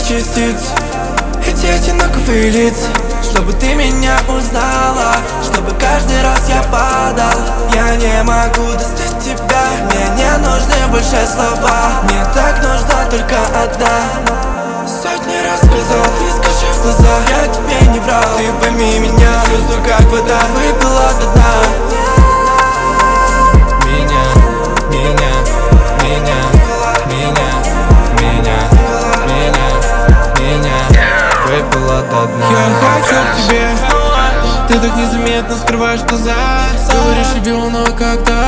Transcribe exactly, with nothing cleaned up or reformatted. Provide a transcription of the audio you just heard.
частиц. Эти одинаковые лица, чтобы ты меня узнала, чтобы каждый раз я падал. Я не могу достать тебя, мне не нужны больше слова, мне так нужна только одна. Сотни раз сказал, не скажи в глаза, я тебе не врал. Ты пойми меня, чувствую как вода, выпила до дна. Меня, меня, меня, меня, меня, меня, меня выпила до дна. Я хочу к тебе, ты так незаметно скрываешь глаза. Говоришь, любил, но когда